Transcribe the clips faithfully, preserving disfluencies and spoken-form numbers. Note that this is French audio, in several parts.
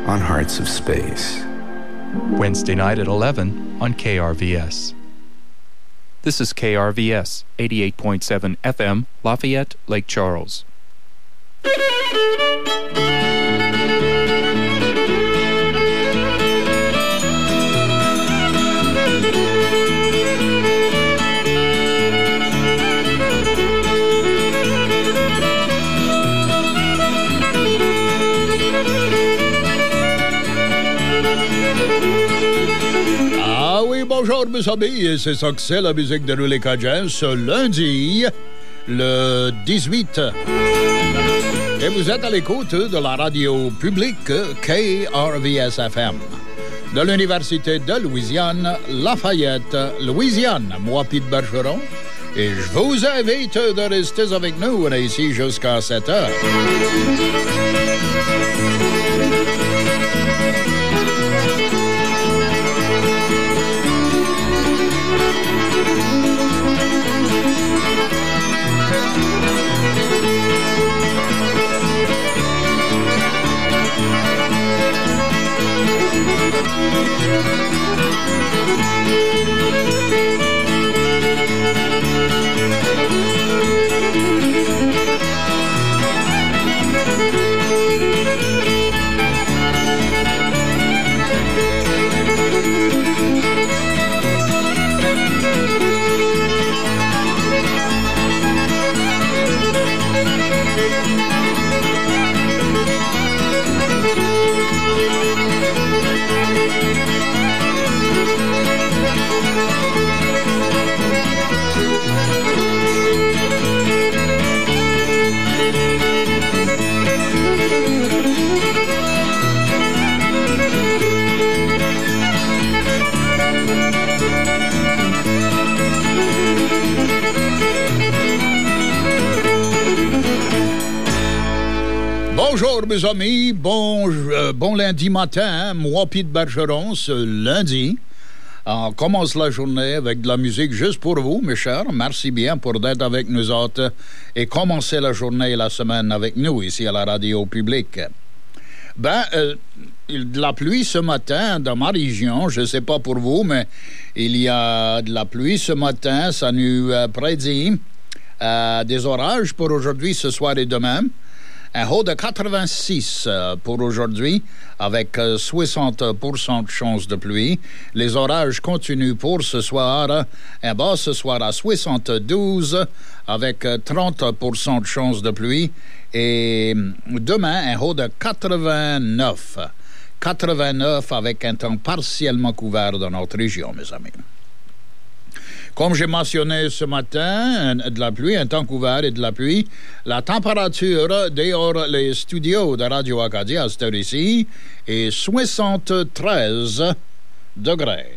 on Hearts of Space. Wednesday night at eleven on K R V S. This is K R V S, eighty-eight point seven F M, Lafayette, Lake Charles. Ah oui, bonjour mes amis, et c'est ça que c'est la musique de Louis Cajun ce lundi, le dix-huit. Et vous êtes à l'écoute de la radio publique K R V S F M de l'Université de Louisiane, Lafayette, Louisiane. Moi, Pete Bergeron, et je vous invite de rester avec nous. On est ici jusqu'à sept heures. Bonjour mes amis, bon, euh, bon lundi matin, hein? Moi Pete Bergeron, ce lundi. On commence la journée avec de la musique juste pour vous, mes chers. Merci bien pour d'être avec nous autres et commencer la journée et la semaine avec nous ici à la radio publique. Ben, euh, de la pluie ce matin dans ma région, je ne sais pas pour vous, mais il y a de la pluie ce matin. Ça nous euh, prédit euh, des orages pour aujourd'hui, ce soir et demain. Un haut de quatre-vingt-six euh, pour aujourd'hui, avec euh, soixante pour cent de chance de pluie. Les orages continuent pour ce soir. Un bas ce soir à soixante-douze, avec euh, trente pour cent de chance de pluie. Et demain, un haut de quatre-vingt-neuf. quatre-vingt-neuf avec un temps partiellement couvert dans notre région, mes amis. Comme j'ai mentionné ce matin, de la pluie, un temps couvert et de la pluie. La température dehors les studios de Radio Acadie à cette heure-ci est soixante-treize degrés.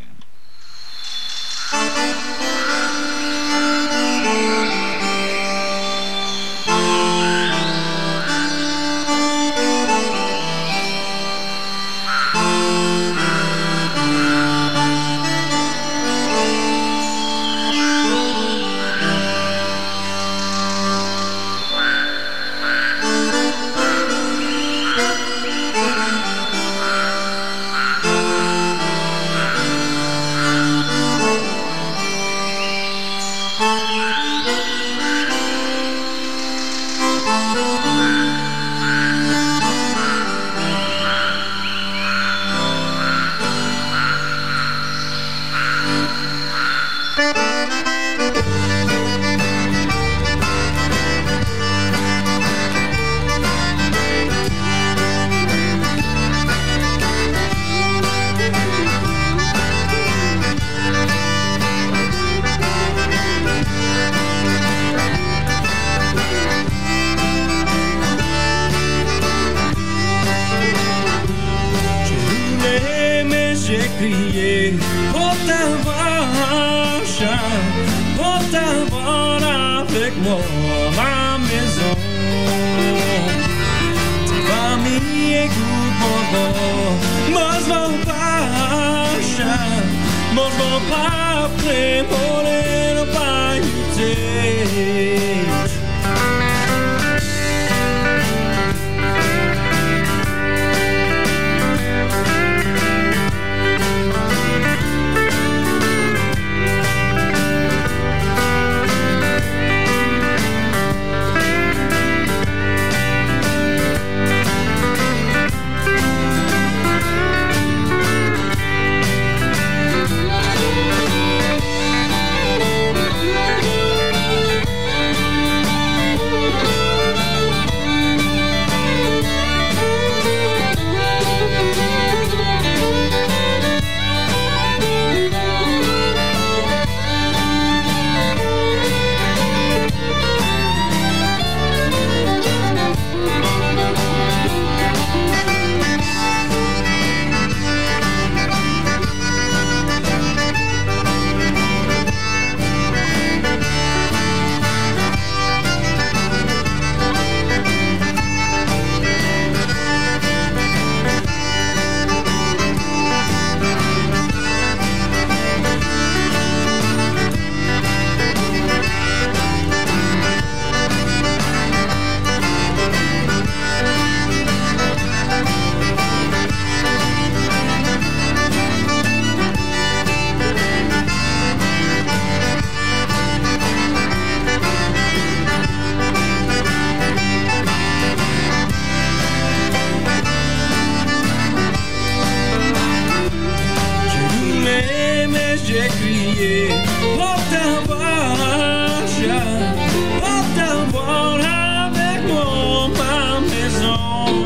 crié, porte un vache, porte un vol avec moi, ma maison.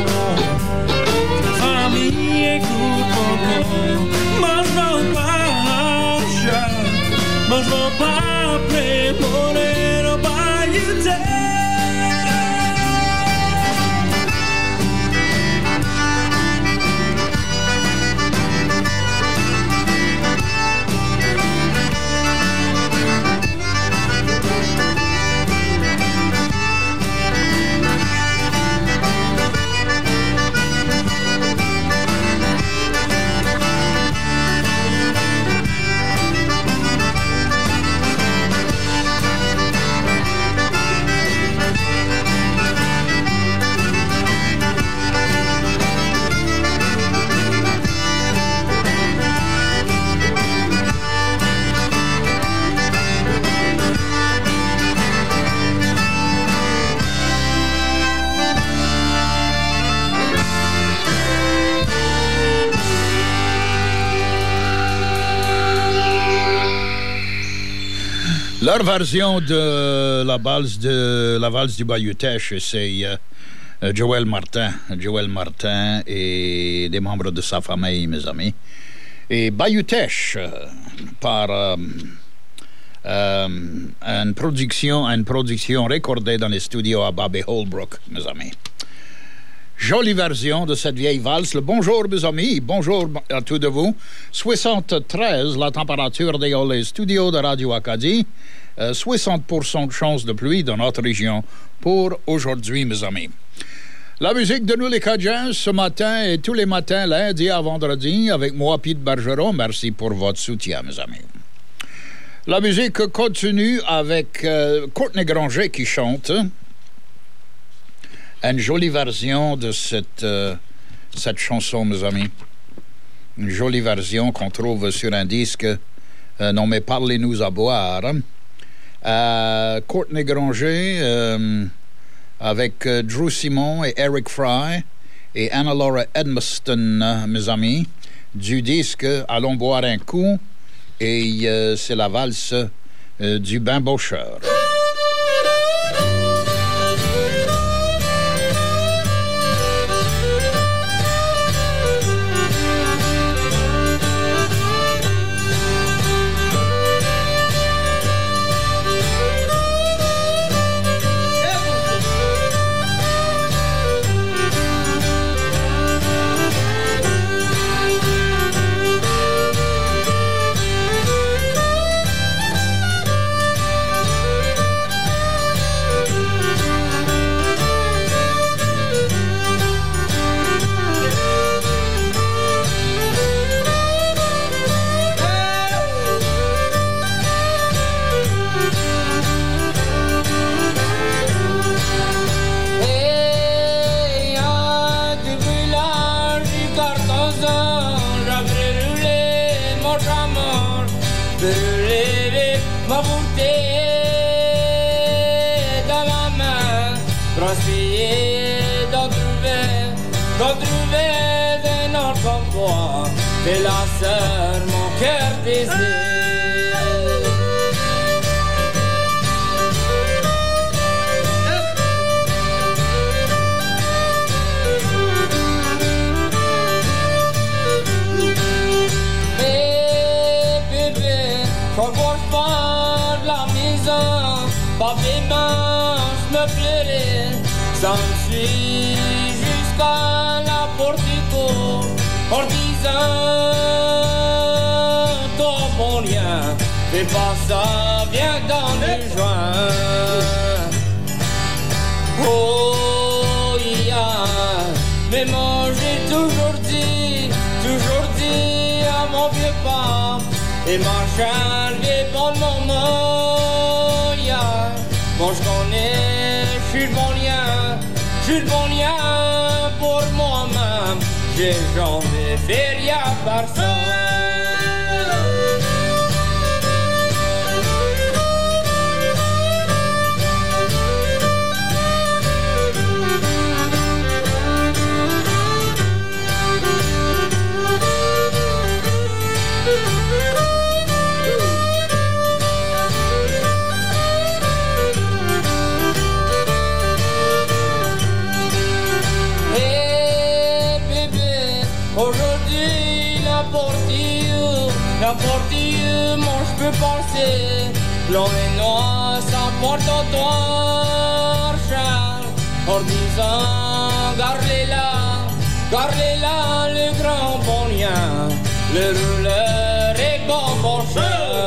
Famille, écoute mon corps, mange nos vaches, mange nos pas après mourir au bayou de. Leur version de la valse de la valse du Bayou Teche, c'est euh, Joël Martin, Joël Martin et des membres de sa famille, mes amis. Et Bayou Teche, euh, par euh, euh, une production, une production recordée dans les studios à Bobby Holbrook, mes amis. Jolie version de cette vieille valse. Le bonjour, mes amis. Bonjour à tous de vous. soixante-treize, la température dans les studios de Radio Acadie. Euh, soixante pour cent de chance de pluie dans notre région pour aujourd'hui, mes amis. La musique de nous, les Cajuns, ce matin et tous les matins, lundi à vendredi, avec moi, Pete Bergeron. Merci pour votre soutien, mes amis. La musique continue avec euh, Courtney Granger qui chante. Une jolie version de cette, euh, cette chanson, mes amis. Une jolie version qu'on trouve sur un disque euh, nommé Parlez-nous à boire. Euh, Courtney Granger euh, avec euh, Drew Simon et Eric Fry et Anna-Laura Edmiston, euh, mes amis, du disque Allons boire un coup. Et euh, c'est la valse euh, du Bambocheur. T'es la sœur, mon cœur désire. Mais bébé, quand je pars de la maison, par mes mains, je me plairais. Ça me suit jusqu'à la porte du cours. En disant, toi mon lien, fais pas ça, viens dans le joint. Oh, yeah. Mais moi j'ai toujours dit, toujours dit à mon vieux pas, et ma chère, les bons moments, yeah. Moi je connais, je suis le bon lien, je suis le bon lien pour moi-même. J'ai jamais fait rien par ça. Aujourd'hui, n'importe où, n'importe où, moi je peux passer. Blanc et noir, ça porte au toit, Charles. En disant, gardez là, gardez là, le grand bonien, le rouleur est bon pour ça.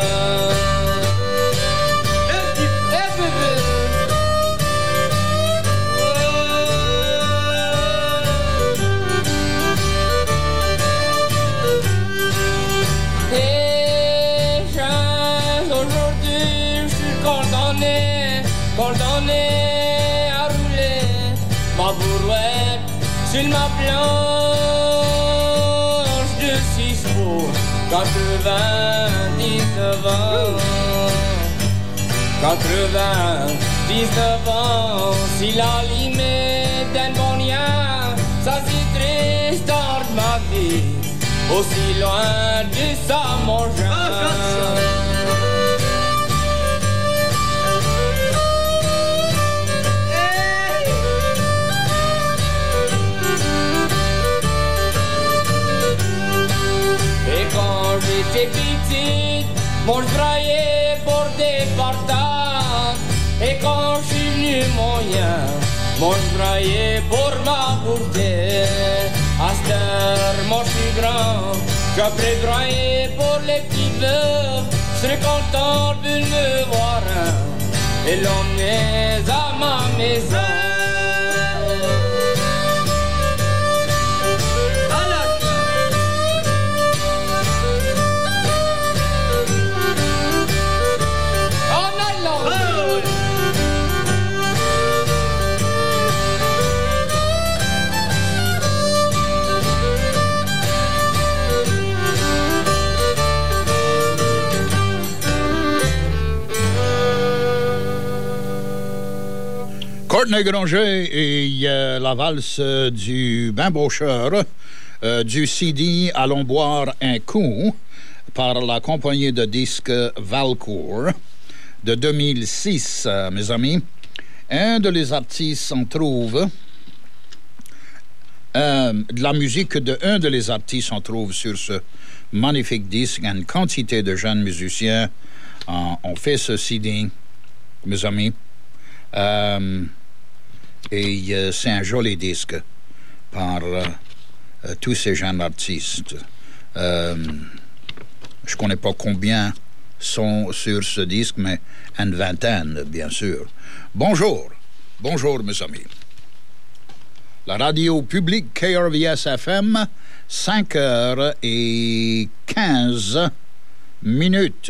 Condamné à rouler ma brouette sur ma planche de six chevaux, quatre-vingt-dix-neuf ans, quatre-vingt-dix-neuf ans, si la limite d'un bonien, ça c'est triste dans ma vie, aussi loin de ça mon genre. Quand j'étais petite, moi je braillais pour des partages. Et quand je suis venu moyen, moi je braillais pour ma beauté. À cette heure, moi je suis grand, j'apprends brailler pour les petits veufs. Je serais content de me voir et l'emmener à ma maison. Courtney Granger et euh, la valse du Bambocheur euh, du C D Allons boire un coup par la compagnie de disques Valcourt de deux mille six, euh, mes amis. Un de les artistes s'en trouve euh, de la musique de un de les artistes s'en trouve sur ce magnifique disque. Une quantité de jeunes musiciens euh, ont fait ce C D, mes amis. Euh, et euh, c'est un joli disque par euh, euh, tous ces jeunes artistes. Euh, je connais pas combien sont sur ce disque, mais une vingtaine, bien sûr. Bonjour, bonjour mes amis. La radio publique K R V S F M, cinq heures et quinze minutes.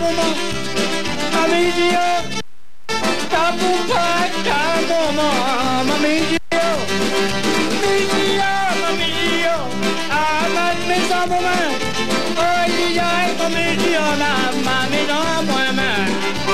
Tabuma, Amidio, Tabupa, Tabuma, Amidio, Amidio, Amidio, Amat Mesabuma, Oya, Amidio, Mamino, Mohamed.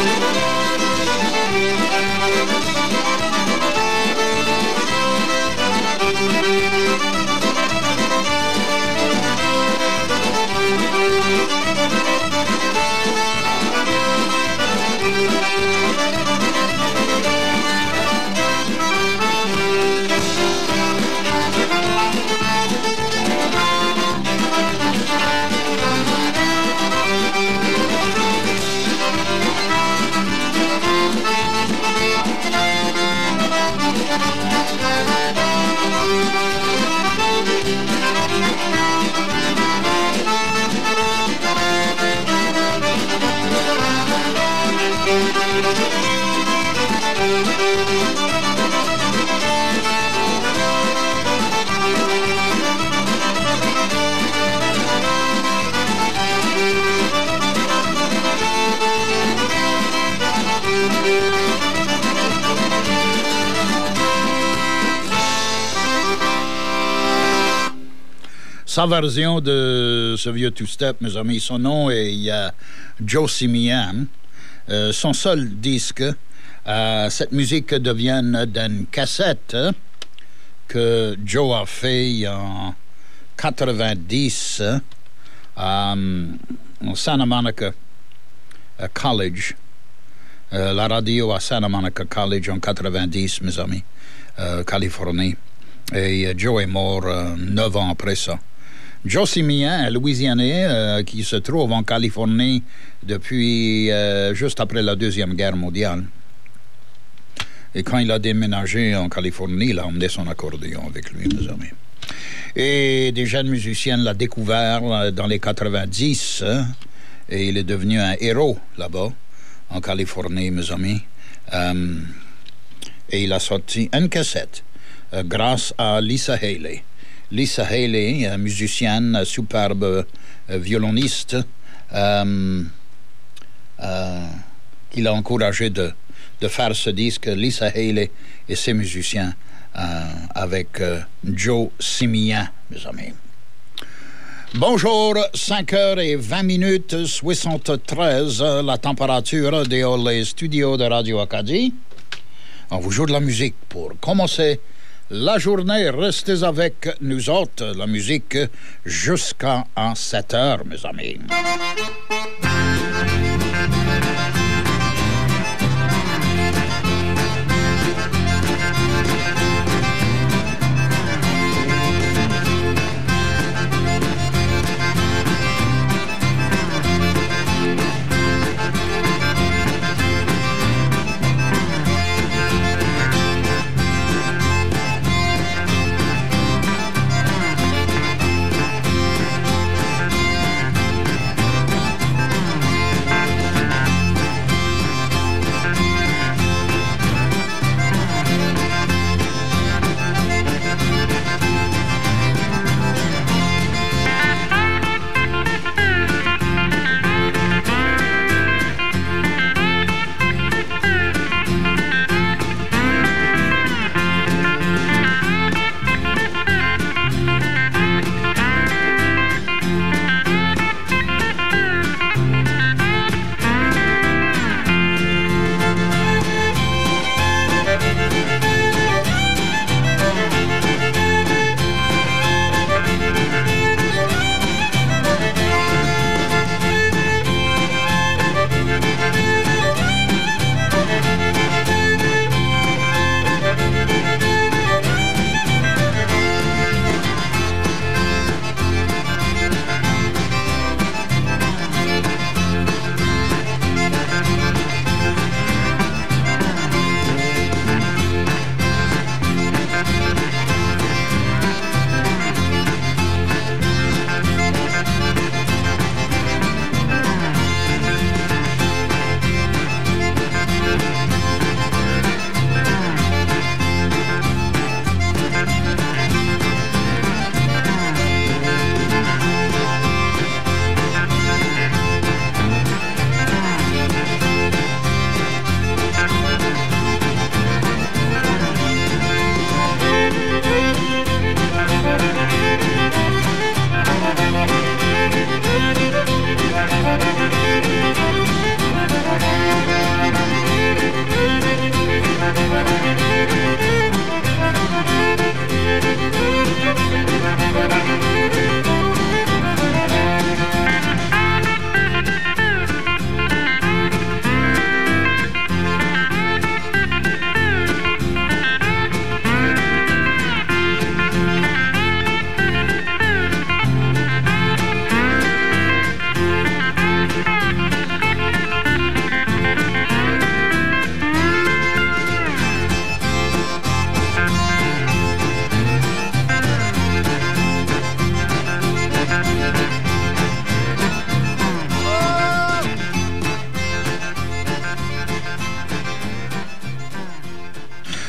Sa version de ce vieux two-step, mes amis, son nom est euh, Joe Simian. Euh, son seul disque, euh, cette musique devient d'une cassette que Joe a fait en quatre-vingt-dix euh, à Santa Monica College. Euh, la radio à Santa Monica College en quatre-vingt-dix, mes amis, euh, Californie. Et euh, Joe est mort euh, neuf ans après ça. Joe Simian, un Louisianais euh, qui se trouve en Californie depuis euh, juste après la Deuxième Guerre mondiale. Et quand il a déménagé en Californie, il a emmené son accordéon avec lui, mes amis. Et des jeunes musiciens l'ont découvert euh, dans les quatre-vingt-dix, hein, et il est devenu un héros là-bas, en Californie, mes amis. Euh, et il a sorti une cassette euh, grâce à Lisa Haley. Lisa Haley, euh, musicienne, superbe euh, violoniste, euh, euh, qui l'a encouragé de, de faire ce disque, Lisa Haley et ses musiciens, euh, avec euh, Joe Simian, mes amis. Bonjour, cinq heures vingt minutes, soixante-treize, la température des les studios de Radio Acadie. On vous joue de la musique pour commencer la journée. Restez avec nous autres, la musique, jusqu'à sept heures, mes amis.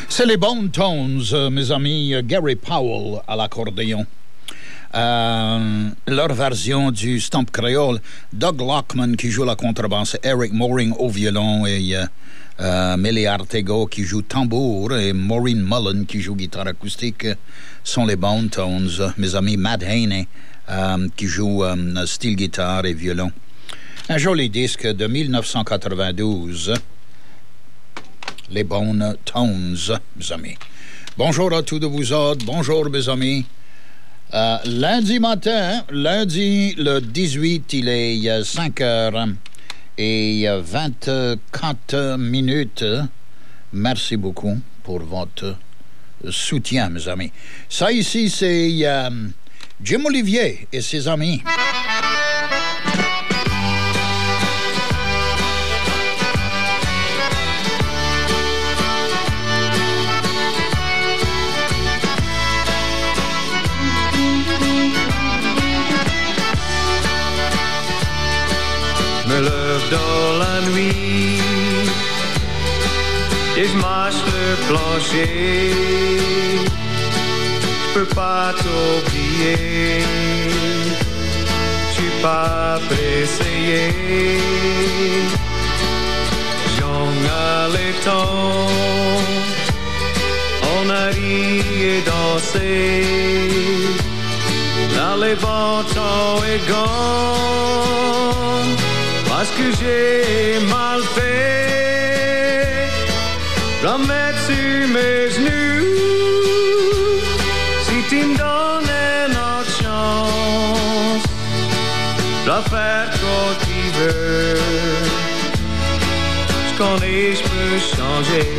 C'est les Bone Tones, euh, mes amis. Gary Powell à l'accordéon. Euh, leur version du Stomp Creole. Doug Lockman qui joue la contrebasse, Eric Mooring au violon et euh, euh, Millie Artego qui joue tambour et Maureen Mullen qui joue guitare acoustique sont les Bone Tones. Mes amis Matt Haney euh, qui joue euh, style guitare et violon. Un joli disque de dix-neuf cent quatre-vingt-douze. Les Bone Tones, mes amis. Bonjour à tous de vous autres. Bonjour, mes amis. Euh, lundi matin, lundi le dix-huit, il est cinq heures et vingt-quatre minutes. Merci beaucoup pour votre soutien, mes amis. Ça ici, c'est euh, Jim Olivier et ses amis. Me lève dans la nuit et je marche le plancher. Je peux pas t'oublier, je suis pas pressé. J'en allais tant, on a ri et dansé. Là les bons temps est gone. Parce que j'ai mal fait, remets sur mes genoux. Si tu me donnes une autre chance, je vais faire quand tu veux. Je connais, je peux changer.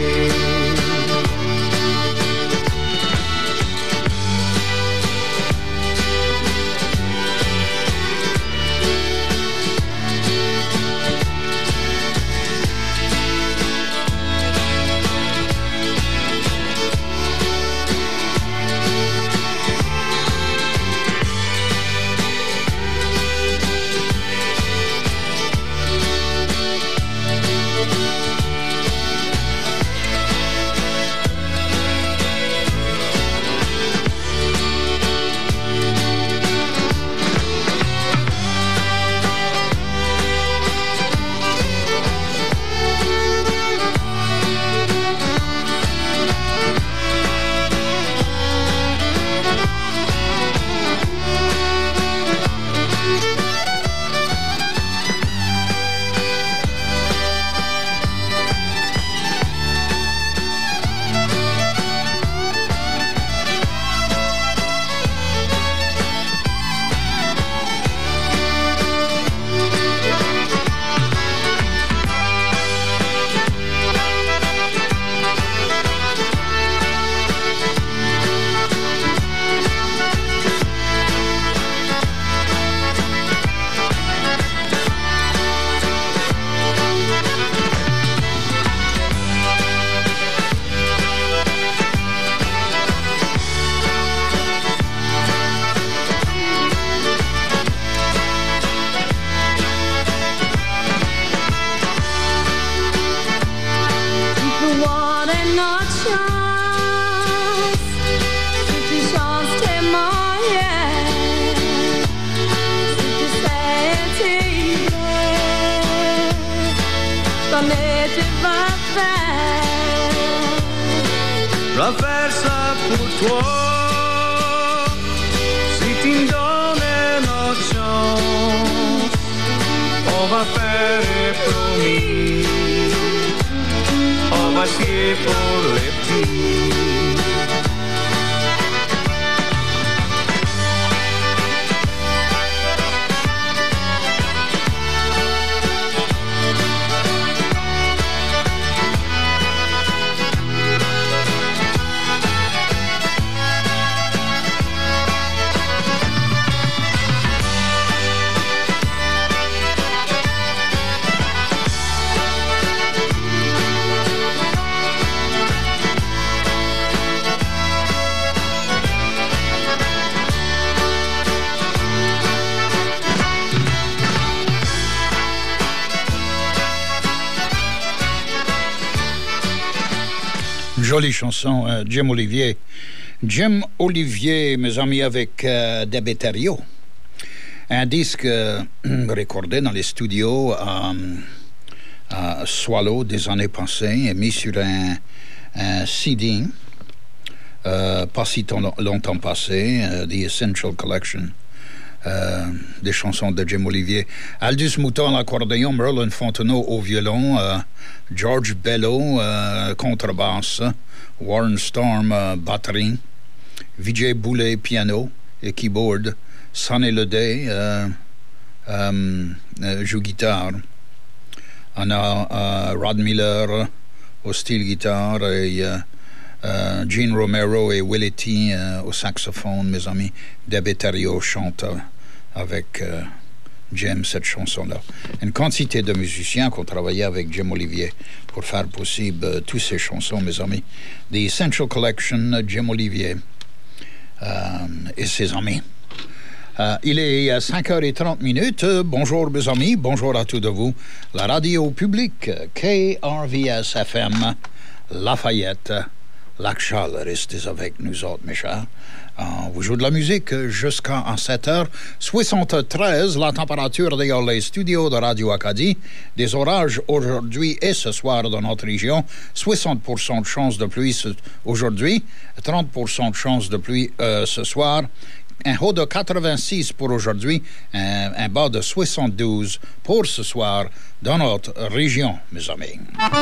Jolie chanson, euh, Jim Olivier. Jim Olivier, mes amis, avec euh, Debeterio. Un disque euh, recordé dans les studios à, à Swallow des années passées et mis sur un, un C D, euh, pas si ton, longtemps passé, uh, The Essential Collection. Euh, des chansons de Jim Olivier. Aldous Mouton à l'accordéon, Merlin Fontenot au violon, euh, George Bello euh, contrebasse, Warren Storm euh, batterie, Vijay Boulet piano et keyboard, Sonny Leday euh, euh, euh, joue guitare. On a euh, Rod Miller au style guitare et euh, Uh, Gene Romero et Willie T uh, au saxophone, mes amis. Debeterio chante uh, avec uh, Jim cette chanson-là. Une quantité de musiciens qui ont travaillé avec Jim Olivier pour faire possible uh, toutes ces chansons, mes amis. The Essential Collection, uh, Jim Olivier uh, et ses amis. Uh, il est cinq heures trente minutes. Uh, bonjour, mes amis. Bonjour à tous de vous. La radio publique, K R V S F M, Lafayette. Lac-Charles, restez avec nous autres, mes chers. On vous joue de la musique jusqu'à sept heures soixante-treize, la température dans les studios de Radio Acadie. Des orages aujourd'hui et ce soir dans notre région. soixante pour cent de chance de pluie aujourd'hui, trente pour cent de chance de pluie euh, ce soir. Un haut de quatre-vingt-six pour aujourd'hui, un, un bas de soixante-douze pour ce soir dans notre région, mes amis.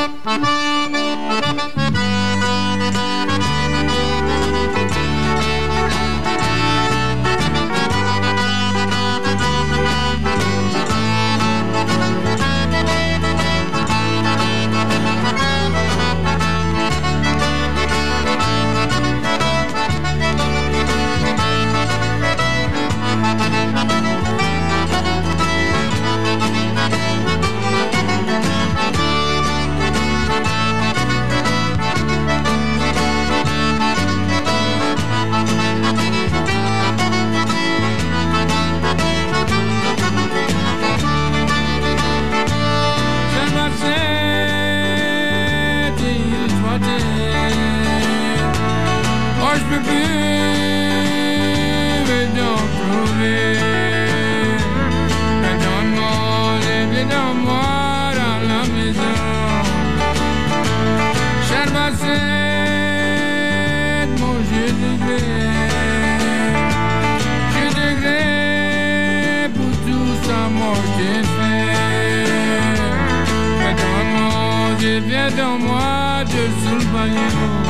Viens dans moi de sous le bagnon.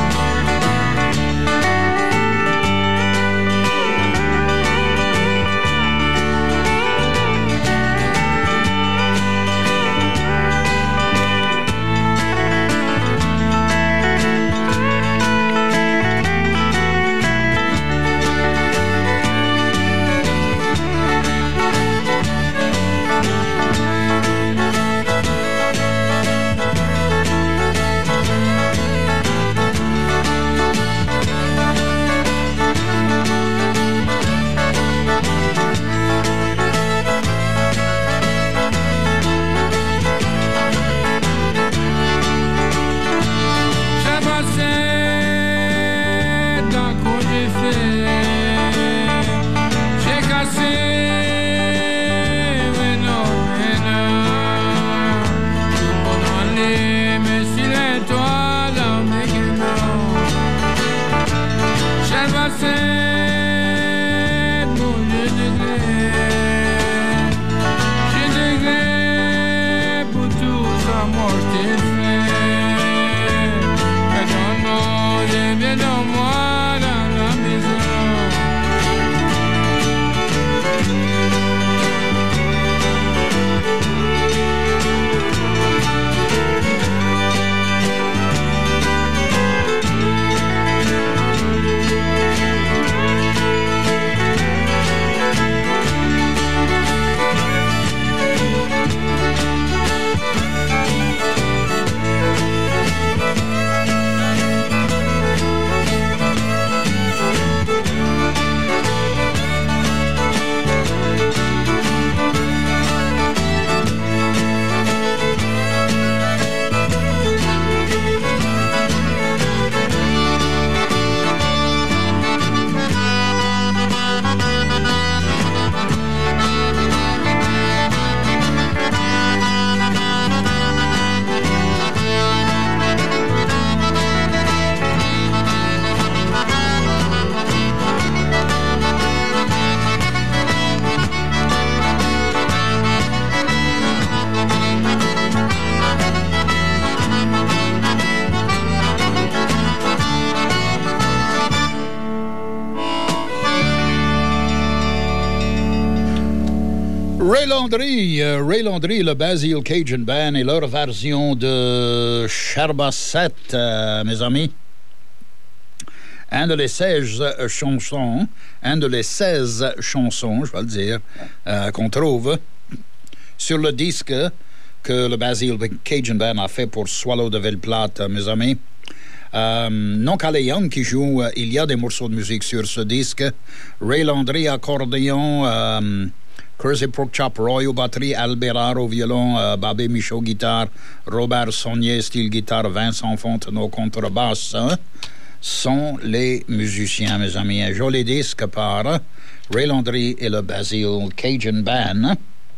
Ray Landry, euh, Ray Landry, le Basil Cajun Band et leur version de Charbasset, euh, mes amis. Un de les seize chansons, un de les seize chansons, je vais le dire, euh, qu'on trouve sur le disque que le Basil Cajun Band a fait pour Swallow de Ville-Plate, mes amis. Euh, non Calais Young qui joue, euh, il y a des morceaux de musique sur ce disque. Ray Landry, accordéon, euh, Crazy Pork Chop Roy aux batteries, Albert au violon, euh, Babé Michaud guitare, Robert Saunier style guitare, Vincent Fontenot contrebasse, hein, sont les musiciens, mes amis. Un joli disque par Ray Landry et le Basil Cajun Band.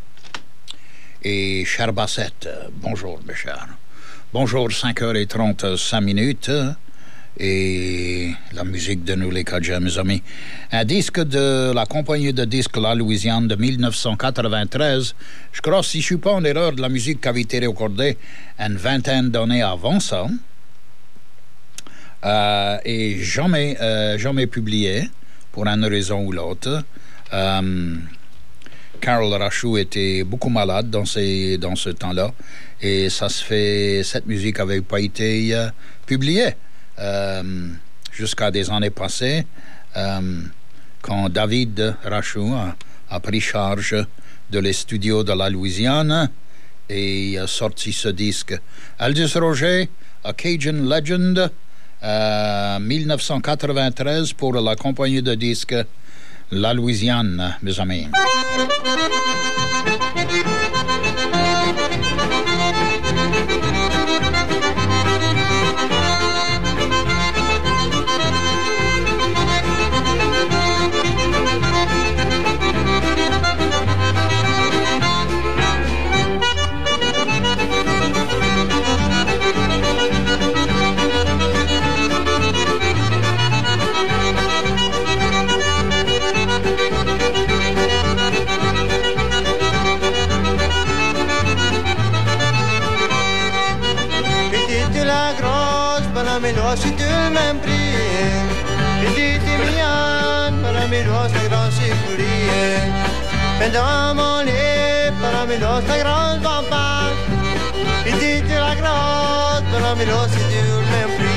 Et cher Bassette, bonjour mes chers. Bonjour, cinq heures trente-cinq minutes. Et la musique de nous les Cajuns, mes amis. Un disque de la compagnie de disques La Louisiane de dix-neuf cent quatre-vingt-treize. Je crois, si je ne suis pas en erreur, de la musique qui avait été recordée une vingtaine d'années avant ça. Euh, et jamais, euh, jamais publié, pour une raison ou l'autre. Euh, Carol Rachou était beaucoup malade dans, ces, dans ce temps-là. Et ça se fait, cette musique n'avait pas été euh, publiée euh, jusqu'à des années passées, euh, quand David Rachou a, a pris charge de les studios de la Louisiane et a sorti ce disque. Aldous Roger, A Cajun Legend, euh, dix-neuf cent quatre-vingt-treize pour la compagnie de disques La Louisiane, mes amis. Mélois, c'est le même prix. Et dit Timian, para Mélois, la grande sécurité. Pendant mon lit, para Mélois, la grande pampa. Et dit la grande, para Mélois, c'est le même prix.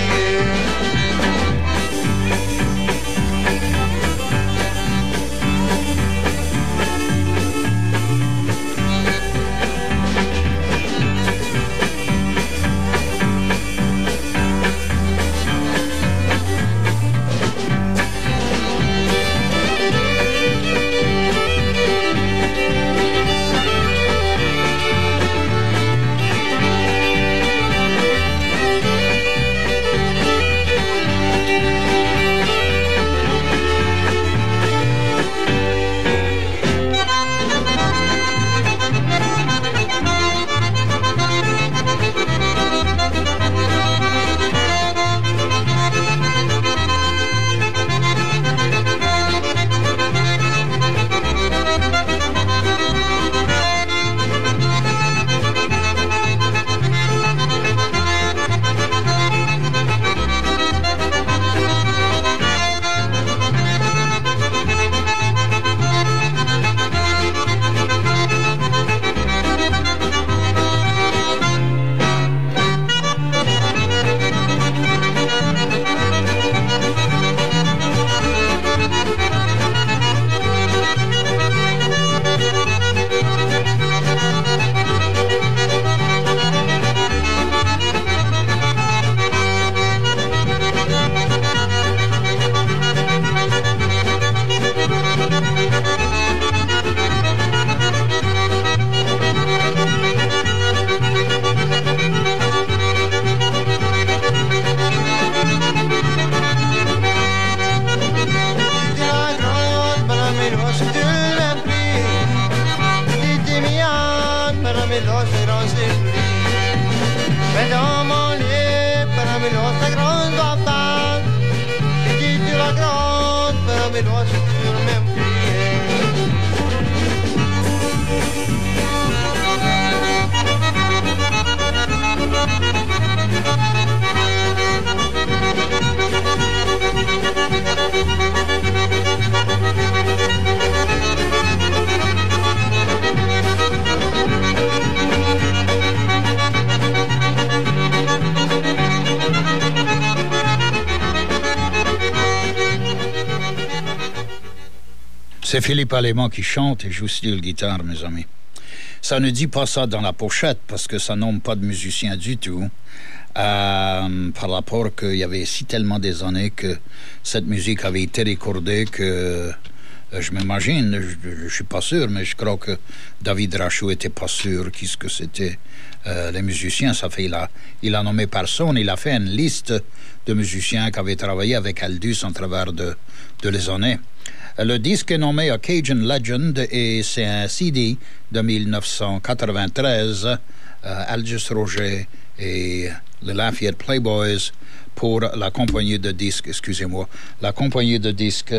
C'est Philippe Allément qui chante et joue style guitare, mes amis. Ça ne dit pas ça dans la pochette parce que ça nomme pas de musicien du tout. Euh, par rapport qu'il y avait si tellement des années que cette musique avait été recordée que euh, je m'imagine, je, je suis pas sûr, mais je crois que David Rachou était pas sûr qu'est-ce que c'était euh, les musiciens. Ça fait il a il a nommé personne, il a fait une liste de musiciens qui avaient travaillé avec Aldus en travers de de les années. Le disque est nommé A Cajun Legend et c'est un C D de dix-neuf cent quatre-vingt-treize. Euh, Aldus Roger et les Lafayette Playboys pour la compagnie de disques, excusez-moi, la compagnie de disques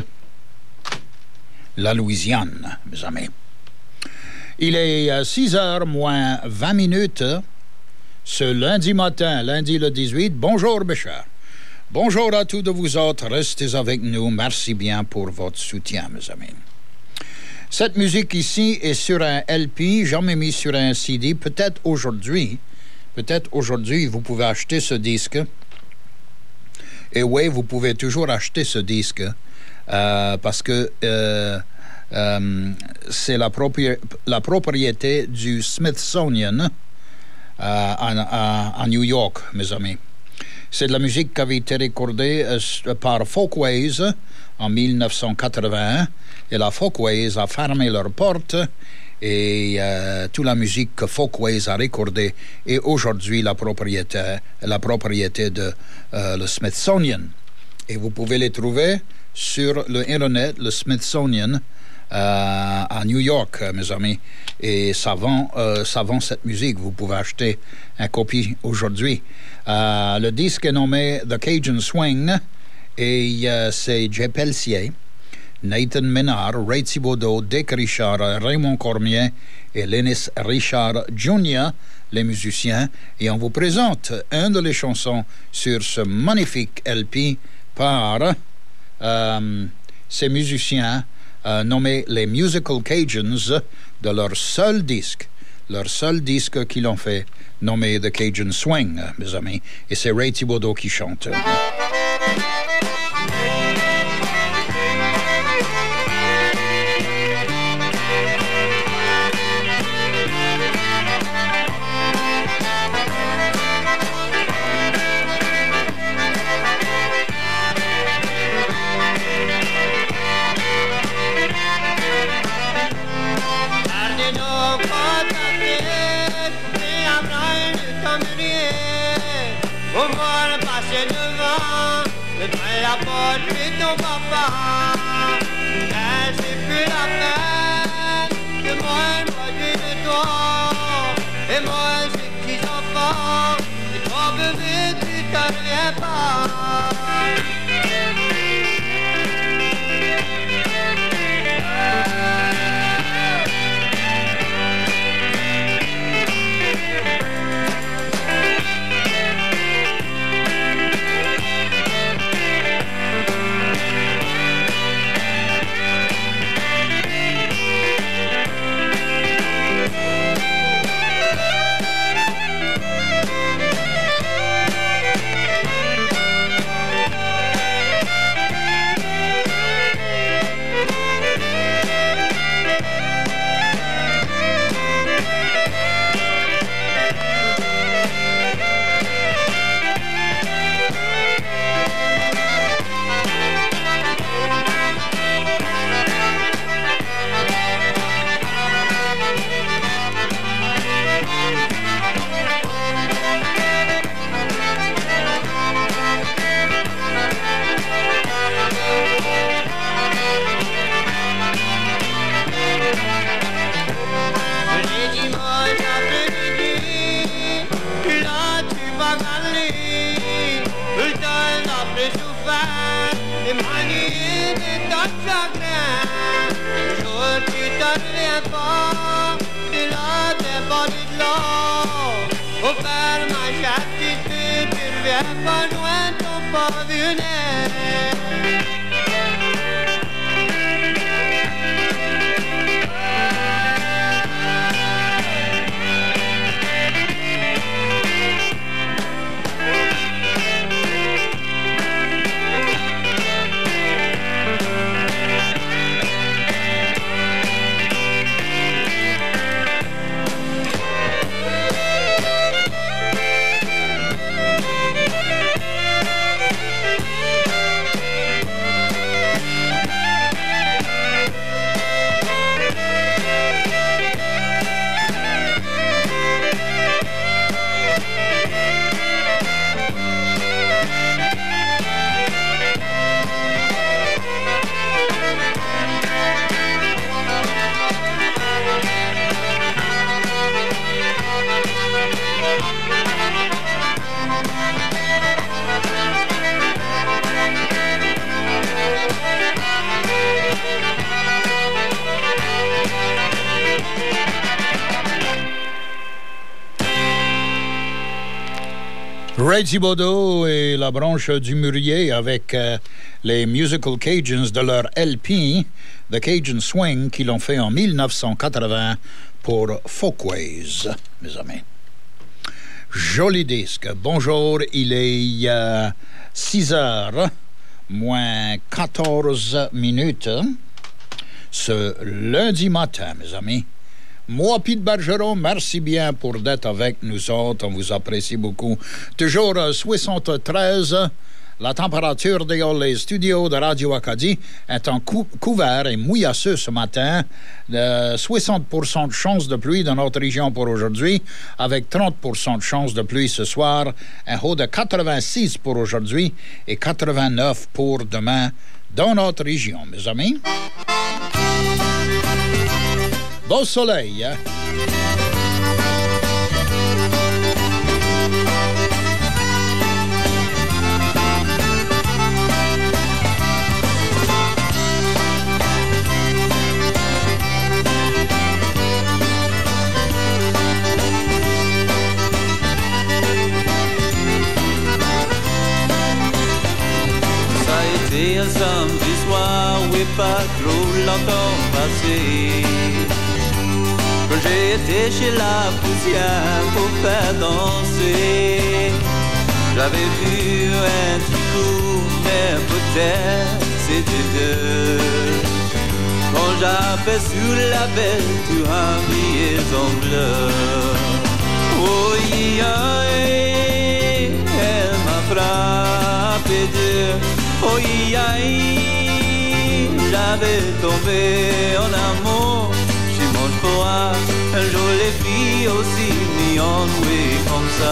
La Louisiane, mes amis. Il est six heures moins vingt minutes ce lundi matin, lundi le dix-huit. Bonjour, mes chers. Bonjour à tous de vous autres. Restez avec nous. Merci bien pour votre soutien, mes amis. Cette musique ici est sur un L P, jamais mis sur un C D. Peut-être aujourd'hui, peut-être aujourd'hui, vous pouvez acheter ce disque. Et oui, vous pouvez toujours acheter ce disque euh, parce que euh, euh, c'est la, propri- la propriété du Smithsonian euh, à, à, à New York, mes amis. C'est de la musique qui avait été recordée euh, par Folkways en dix-neuf cent quatre-vingt-un. Et la Folkways a fermé leurs portes et euh, toute la musique que Folkways a recordée est aujourd'hui la propriété, la propriété de euh, le Smithsonian. Et vous pouvez les trouver sur le Internet, le Smithsonian, euh, à New York, mes amis. Et ça vend, euh, ça vend cette musique. Vous pouvez acheter une copie aujourd'hui. Euh, le disque est nommé The Cajun Swing et euh, c'est Jay Pelsier, Nathan Ménard, Ray Thibodeau, Dick Richard, Raymond Cormier et Lennis Richard Junior, les musiciens. Et on vous présente une de les chansons sur ce magnifique L P par euh, ces musiciens euh, nommés les Musical Cajuns de leur seul disque, leur seul disque qu'ils ont fait, nommé The Cajun Swing, mes amis. Et c'est Ray Thibodeau qui chante. La porte de ton papa, c'est plus la peine que moi elle m'a dit de toi. Et moi j'ai petits enfants, et toi bébé tu t'en reviens pas. Ray Thibodeau et la branche du Mûrier avec euh, les Musical Cajuns de leur L P, The Cajun Swing, qu'ils l'ont fait en dix-neuf cent quatre-vingts pour Folkways, mes amis. Joli disque. Bonjour, il est euh, six heures, moins quatorze minutes, ce lundi matin, mes amis. Moi, Pete Bergeron, merci bien pour d'être avec nous autres. On vous apprécie beaucoup. Toujours euh, soixante-treize. La température dehors les studios de Radio Acadie est en cou- couvert et mouillasseux ce matin. Euh, soixante pour cent de chance de pluie dans notre région pour aujourd'hui, avec trente pour cent de chance de pluie ce soir. Un haut de quatre-vingt-six pour aujourd'hui et quatre-vingt-neuf pour demain dans notre région, mes amis. Beau soleil, hein? Ça a été un samedi soir, oui, pas trop longtemps passé. Quand j'ai été chez la poussière pour faire danser, j'avais vu un petit coup, mais peut-être c'était deux. Quand j'aperçus la belle, tu as mis en bleu. Oh, yeah, elle m'a frappé dur. Oh, yeah, j'avais tombé en amour. Pour une jolie fille aussi mignonne, oui, comme ça.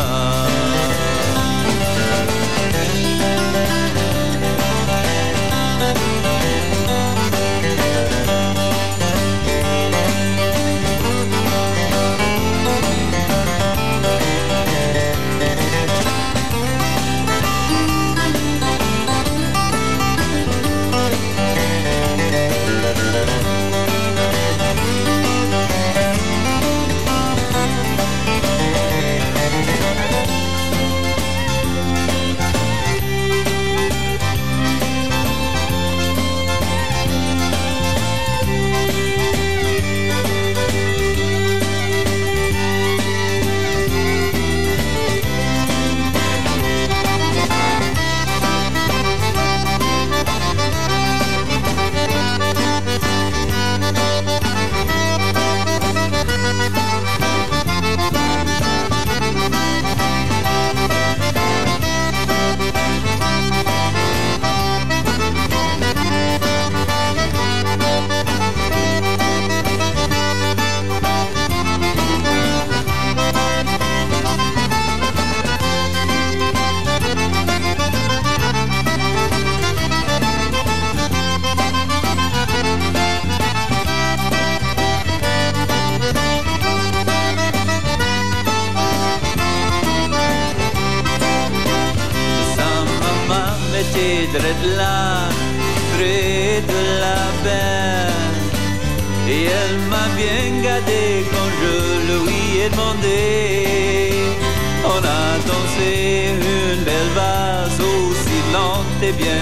Drette là, près de la benne. Et elle m'a bien gardé quand je lui ai demandé. On a dansé une belle valse aussi lente et bien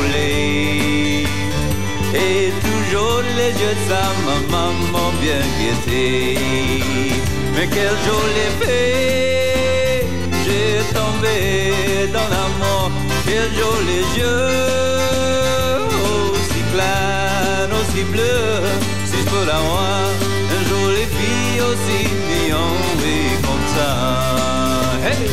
foulée. Et toujours les yeux de sa maman m'ont bien guetté. Mais quel joli fait, j'ai tombé dans l'amour. Quels jolis yeux, aussi clairs, aussi bleus. Si je peux l'avoir, une jolie fille aussi mignonne, oui, comme ça. Hey!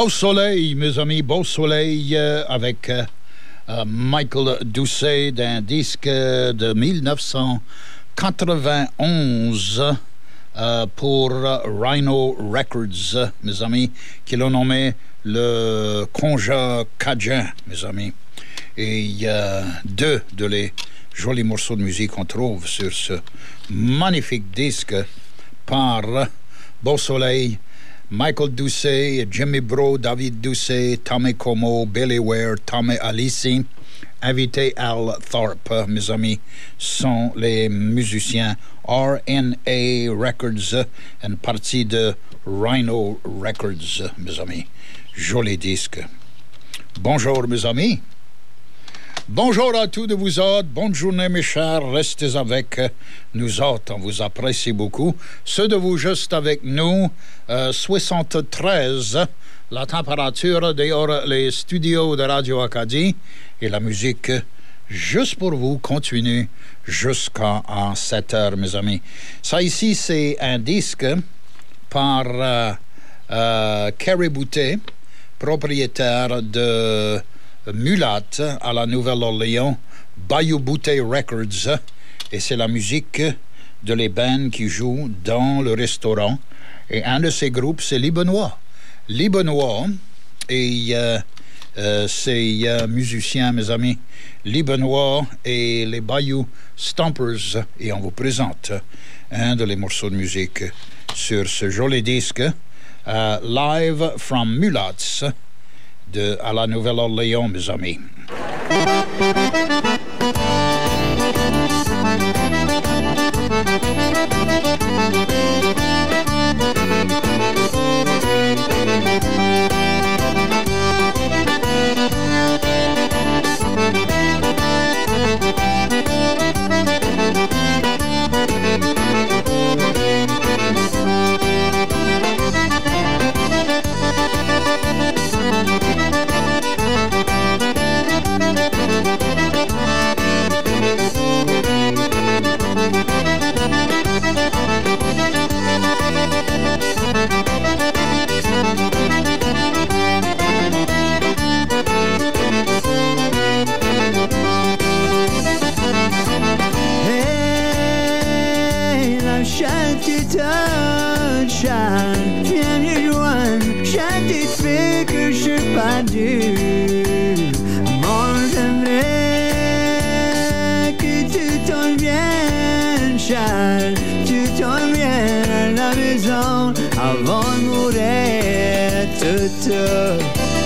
Beau soleil, mes amis, beau soleil euh, avec euh, euh, Michael Doucet d'un disque de dix-neuf cent quatre-vingt-onze euh, pour Rhino Records, mes amis, qui l'ont nommé le Conja Cajun, mes amis. Et il y a deux de les jolis morceaux de musique qu'on trouve sur ce magnifique disque par Beau Soleil, Michael Doucet, Jimmy Bro, David Doucet, Tommy Como, Billy Ware, Tommy Alici, invité Al Thorpe, mes amis, sont les musiciens R N A Records, une partie de Rhino Records, mes amis. Joli disque. Bonjour, mes amis. Bonjour à tous de vous autres. Bonne journée, mes chers. Restez avec nous autres. On vous apprécie beaucoup. Ceux de vous juste avec nous, euh, soixante-treize, la température dehors les studios de Radio Acadie et la musique juste pour vous continue jusqu'à sept heures, mes amis. Ça ici, c'est un disque par euh, euh, Kerry Boutet, propriétaire de Mulat à la Nouvelle-Orléans, Bayou Boutet Records, et c'est la musique de les bands qui jouent dans le restaurant. Et un de ces groupes, c'est Libenois. Libenois, et euh, euh, c'est euh, musiciens, mes amis, Libenois et les Bayou Stompers, et on vous présente un de les morceaux de musique sur ce joli disque, uh, Live from Mulats, de à la Nouvelle-Orléans, mes amis. Viens me joindre, chante fait que je suis pas dû. Moi j'aimerais que tu t'en viennes, Charles, tu t'en viennes à la maison avant de mourir, tout, tout.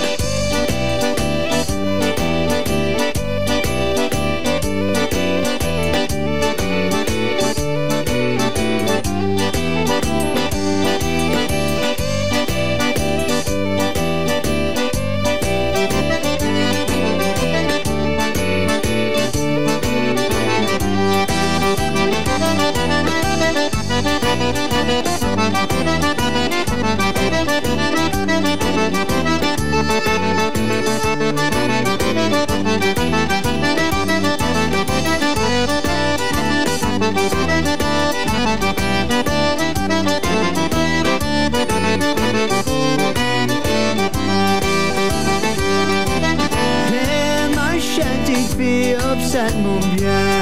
Mon bien,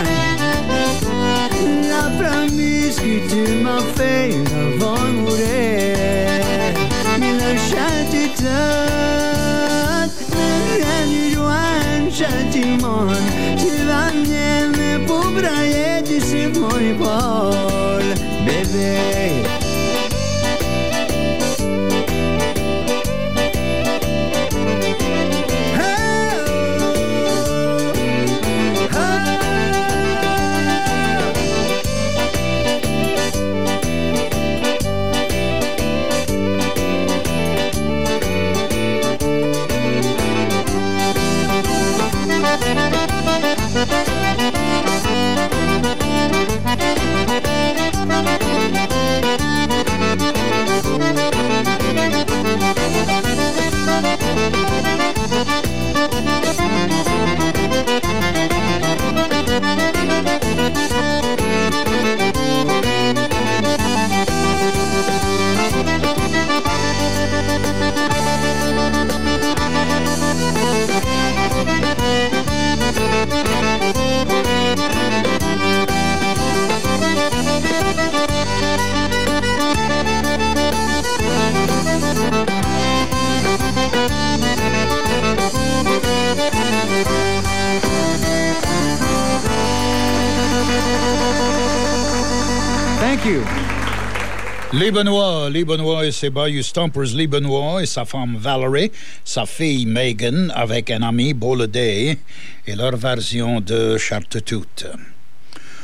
la promise que tu m'as fait avant de mourir, mais le châtiment, rien du loin, châtiment, tu vas m'aimer pour brailler sur mon épaule, bébé. Thank you. Thank you. Les Benoît, les Benoît et ses Bayou Stompers, les Benoît et sa femme Valerie, sa fille Megan avec un ami Boladay et leur version de Chartetoute.